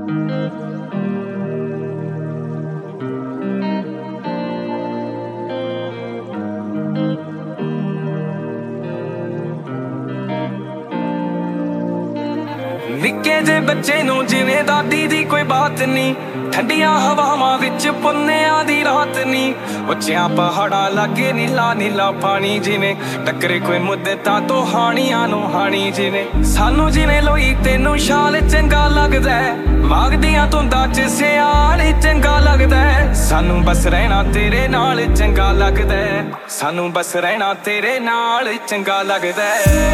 ਨਿੱਕੇ ਜੇ ਬੱਚੇ ਨੂੰ ਜਿਵੇਂ ਦਾਦੀ ਦੀ ਕੋਈ ਬਾਤ ਨਹੀਂ, ਠੰਡੀਆਂ ਹਵਾਵਾਂ ਵਿੱਚ ਪੁੰਨਿਆਂ ਦੀ ਰਾਤ ਨਹੀਂ। ਉੱਚਿਆਂ ਪਹਾੜਾਂ ਲਾਗੇ ਨੀਲਾ ਨੀਲਾ ਪਾਣੀ, ਜਿਵੇਂ ਟੱਕਰੇ ਕੋਈ ਮੁੱਦਤਾਂ ਤੋਂ ਹਾਣੀਆਂ ਨੂੰ ਹਾਣੀ। ਜਿਵੇਂ ਸਾਨੂੰ ਜਿਵੇਂ ਲੋਈ ਤੈਨੂੰ ਸ਼ਾਲ ਚੰਗਾ ਲੱਗਦਾ, ਮਾਘ ਦੀਆਂ ਧੁੰਦਾਂ 'ਚ ਸਿਆਲ ਚੰਗਾ ਲੱਗਦਾ। ਸਾਨੂੰ ਬਸ ਰਹਿਣਾ ਤੇਰੇ ਨਾਲ ਚੰਗਾ ਲੱਗਦਾ, ਸਾਨੂੰ ਬਸ ਰਹਿਣਾ ਤੇਰੇ ਨਾਲ ਚੰਗਾ ਲੱਗਦਾ।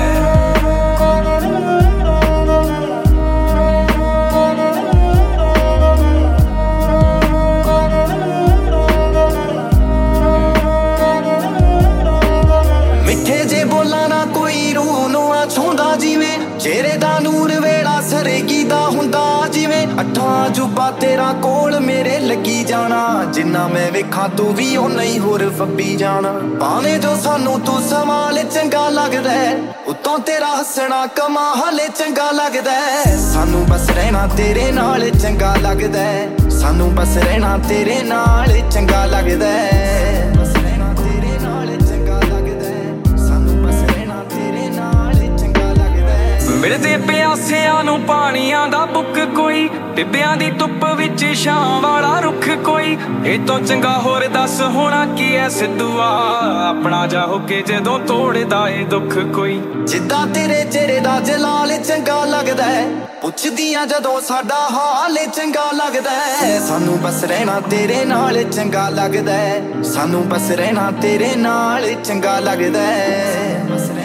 ਛੋਂਦਾ ਜਿਵੇਂ ਚਿਹਰੇ ਦਾ ਨੂਰ ਵੇੜਾ ਸਰੇਗੀ ਦਾ ਹੁੰਦਾ, ਜਿਵੇਂ ਅੱਠਾਂ ਜੁਬਾ ਤੇਰਾ ਕੋਲ ਮੇਰੇ ਲੱਗੀ ਜਾਣਾ। ਜਿੰਨਾ ਮੈਂ ਵੇਖਾਂ ਤੂੰ ਵੀ ਉਹ ਨਹੀਂ ਹੋਰ ਫੱਬੀ ਜਾਣਾ। ਭਾਵੇਂ ਜੋ ਸਾਨੂੰ ਤੂੰ ਸਮਾਲ ਚੰਗਾ ਲੱਗਦਾ, ਉੱਤੋਂ ਤੇਰਾ ਹੱਸਣਾ ਕਮਾਲ ਚੰਗਾ ਲੱਗਦਾ। ਸਾਨੂੰ ਬਸ ਰਹਿਣਾ ਤੇਰੇ ਨਾਲ ਚੰਗਾ ਲੱਗਦਾ, ਸਾਨੂੰ ਬਸ ਰਹਿਣਾ ਤੇਰੇ ਨਾਲ ਚੰਗਾ ਲੱਗਦਾ। ਮਿਲਦੇ ਪਿਆਸਿਆਂ ਨੂੰ ਪਾਣੀਆਂ ਦਾ ਬੁੱਕ ਕੋਈ, ਟਿੱਬਿਆਂ ਦੀ ਧੁੱਪ ਵਿੱਚ ਛਾਂ ਵਾਲਾ ਰੁੱਖ ਕੋਈ। ਇਹ ਤੋਂ ਚੰਗਾ ਹੋਰ ਦੱਸ ਹੋਣਾ ਕੀ ਐ ਸਿੱਧੂਆ, ਆਪਣਾ ਜਾ ਹੋ ਕੇ ਜਦੋਂ ਤੋੜਦਾ ਏ ਦੁੱਖ ਕੋਈ। ਜਿੱਦਾਂ ਤੇਰੇ ਚਿਹਰੇ ਦਾ ਜਲਾਲ ਚੰਗਾ ਲੱਗਦਾ, ਪੁੱਛਦੀਆਂ ਜਦੋਂ ਸਾਡਾ ਹਾਲ ਚੰਗਾ ਲੱਗਦਾ। ਸਾਨੂੰ ਬਸ ਰਹਿਣਾ ਤੇਰੇ ਨਾਲ ਚੰਗਾ ਲੱਗਦਾ, ਸਾਨੂੰ ਬਸ ਰਹਿਣਾ ਤੇਰੇ ਨਾਲ ਚੰਗਾ ਲੱਗਦਾ।